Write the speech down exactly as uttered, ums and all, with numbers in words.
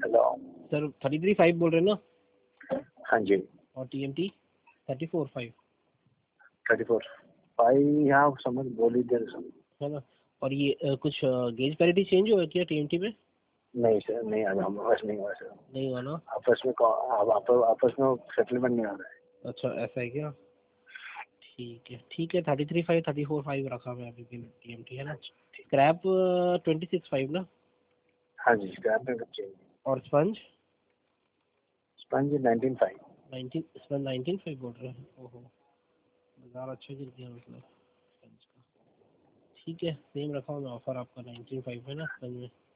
Hello sir thirty three five बोल रहे हैं ना? हाँ जी और T M T thirty four five thirty four five यहाँ समझ बोल ही दे समझ। है ना? और ये अ, कुछ गेज पैरिटी चेंज हुआ है क्या टी एम टी में? नहीं सर नहीं आ हम आपस नहीं हुआ सर। नहीं हुआ ना? आपस में कौ- आप आप, आपस में सेटलमेंट नहीं आ रहा है। अच्छा ऐसा है क्या? ठीक है ठीक है, thirty three five thirty four five रखा हुआ है अभी भी टी एम टी, है ना? स्क्रैप ट्वेंटी सिक्स फाइव ना? हाँ जी स्क्रैप में कुछ चाहिए। और sponge sponge nineteen five. Nineteen, sponge nineteen five बोल रहे हैं? ओहो, बाजार अच्छा गिर गया मतलब स्पंज का। ठीक है, सेम रखा हूँ मैं ऑफर आपका नाइनटीन फाइव है ना स्पंज में।